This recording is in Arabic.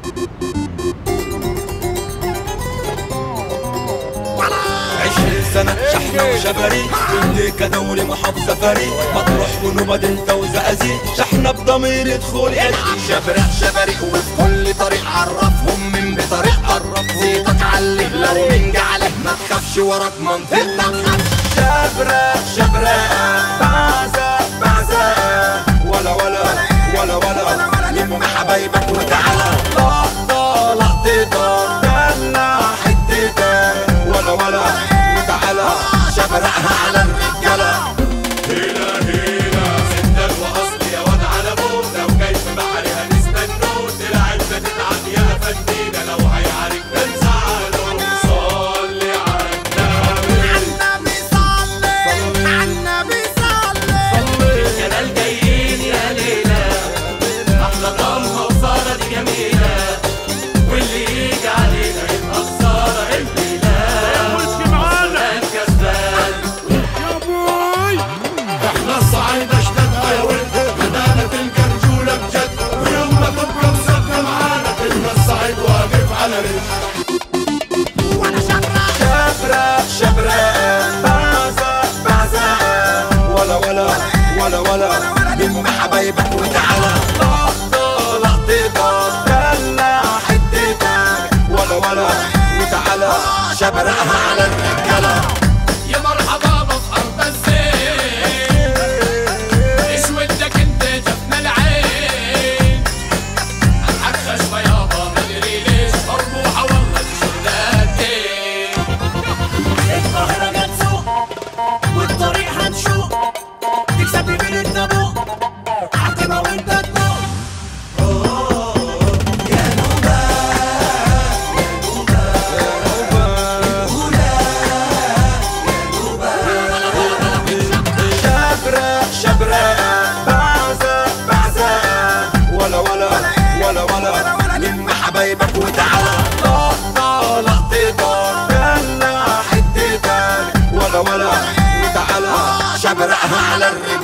سنة شحنة وشبري كليكا دوري محافظة فريق مطروح ونوبة انت وزقازيق شحنة بضمير دخول قلبي شبرق شبرق وفي كل طريق عرفهم من بطريق قرب زيتك عليه لو من جعله ما تخافش وراك منطقتك شبرق شبرق بعزق بعزق ولا ولا ولا ولا لم حبايبك وتعالى لقطة لقطة دلع حتتك ولا ولا شبرقها على الرجالة هيلا هيلا سندل وأصل يا واد على بوم لو جاي في بحري هنستنوه تلعب بتتعب يا فندينا لو هيعارك بنزعله صلي على النبي على النبي صلي الجلال جايين يا ليلى أحلى طعمها وصارة دي جميلة واللي يجي علينا يبقى خسارة الليلة الصعيدة اشتدها يا ولد بدأنا تلقى رجولة بجد ويوم ما تبقى مسكة معانا تلقى الصعيد واقف على رجل وانا شبرق شبرق شبرق بعزق بعزق ولا ولا ولا ولا لم حبايبك وتعالى لقطة لقطة دلع حتتك ولا ولا وتعالى شبرقها على الرجالة يا مرحبا في أرض الزين اسودك انت جفنا العين أضحك خشوة يابا مدري ليش مربوحة والله دي شغلاتي القاهرة جت سوق والطريق هنشوق تكسب من الدبوق عتمة وانت تدوق لم حبايبك وتعالى لقطة لقطة دلع حتتك ولا ولا وتعالى شبرقها على الرجالة